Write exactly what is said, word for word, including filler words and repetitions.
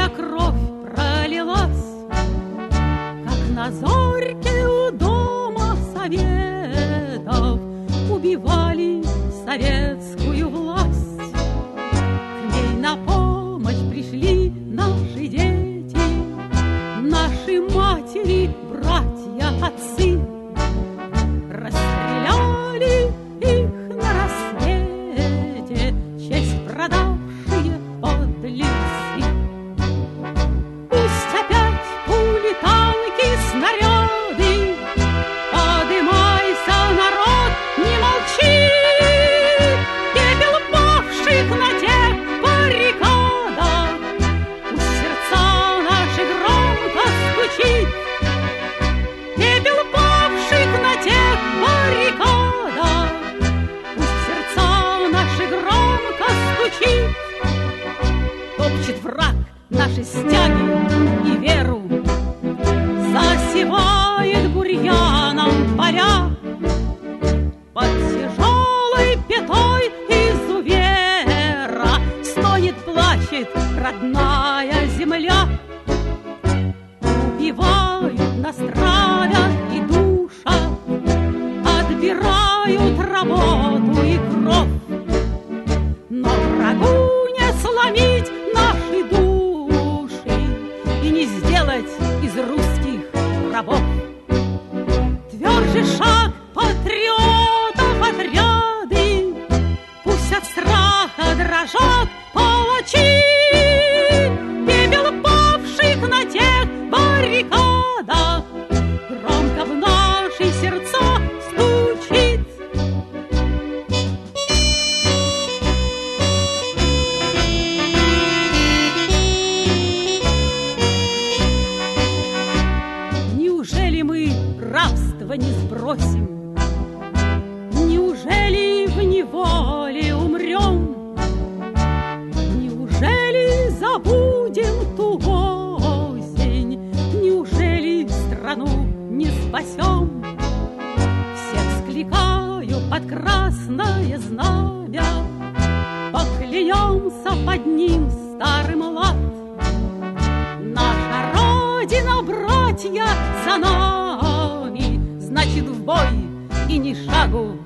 моя кровь пролилась, как на зорьке у дома советов убивали советскую власть. К ней на помощь пришли наши дети, наши матери, братья, отцы. Расстреляли их на рассвете честь продавшие подлецы. Пусть опять пули, танки, снаряды, подымайся, народ, не молчи. Пепел павших на тех баррикадах пусть сердца наши громко стучит. Пепел павших на тех баррикадах пусть сердца наши громко стучит. Топчет враг наши стяги и веру, засевает бурьяном поля. Под тяжелой пятой изувера стонет, плачет родная земля. Убивают, нас травят и душат, отбирают работу и кровь. Но врагу не сломить наши души и не сделать из русских рабов. Тверже шаг патриотов отряды, пусть от страха дрожат палачи. Пепел павших на тех баррикадах громко в наши сердца стучит. Неужели мы рабство не сбросим? Неужели в неволе умрем? Неужели забудем ту осень? Неужели страну не спасем? Всех скликаю под красное знамя, поклянемся под ним старым лад. Наша Родина, братья, за нами, значит, в бой и ни шагу